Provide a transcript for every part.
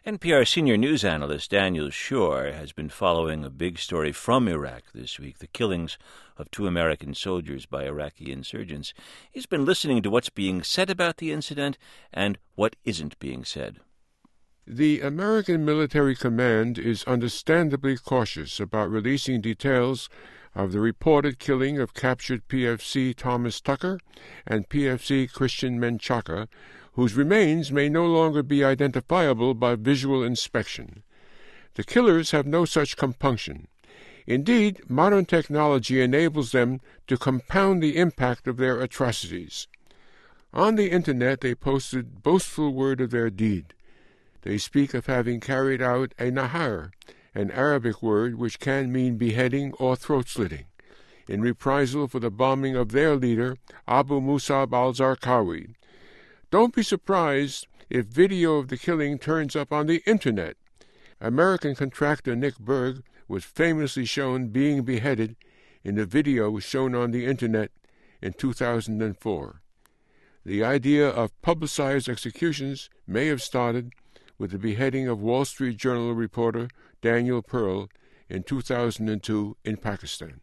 NPR senior news analyst Daniel Schorr has been following a big story from Iraq this week, the killings of 2 American soldiers by Iraqi insurgents. He's been listening to what's being said about the incident and what isn't being said. The American military command is understandably cautious about releasing details of the reported killing of captured PFC Thomas Tucker and PFC Christian Menchaca, whose remains may no longer be identifiable by visual inspection. The killers have no such compunction. Indeed, modern technology enables them to compound the impact of their atrocities. On the Internet they posted boastful word of their deed. They speak of having carried out a nahar, an Arabic word which can mean beheading or throat-slitting, in reprisal for the bombing of their leader, Abu Musab al-Zarqawi. Don't be surprised if video of the killing turns up on the Internet. American contractor Nick Berg was famously shown being beheaded in the video shown on the Internet in 2004. The idea of publicized executions may have started with the beheading of Wall Street Journal reporter Daniel Pearl in 2002 in Pakistan.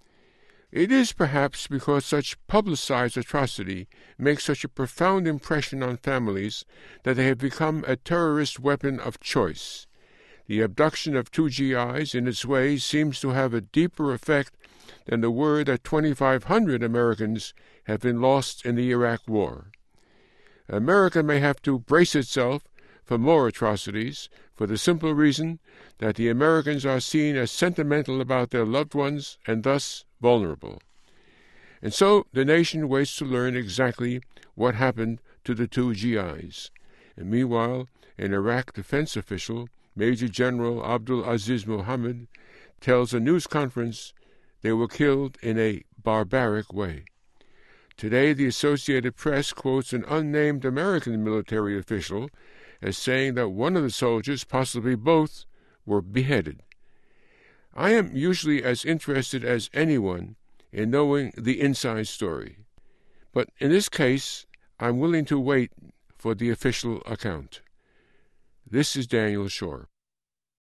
It is perhaps because such publicized atrocity makes such a profound impression on families that they have become a terrorist weapon of choice. The abduction of 2 GIs in its way seems to have a deeper effect than the word that 2,500 Americans have been lost in the Iraq War. America may have to brace itself for more atrocities, for the simple reason that the Americans are seen as sentimental about their loved ones and thus vulnerable. And so the nation waits to learn exactly what happened to the 2 GIs. And meanwhile, an Iraq defense official, Major General Abdul Aziz Mohammed, tells a news conference they were killed in a barbaric way. Today, the Associated Press quotes an unnamed American military official as saying that one of the soldiers, possibly both, were beheaded. I am usually as interested as anyone in knowing the inside story, but in this case, I'm willing to wait for the official account. This is Daniel Schorr.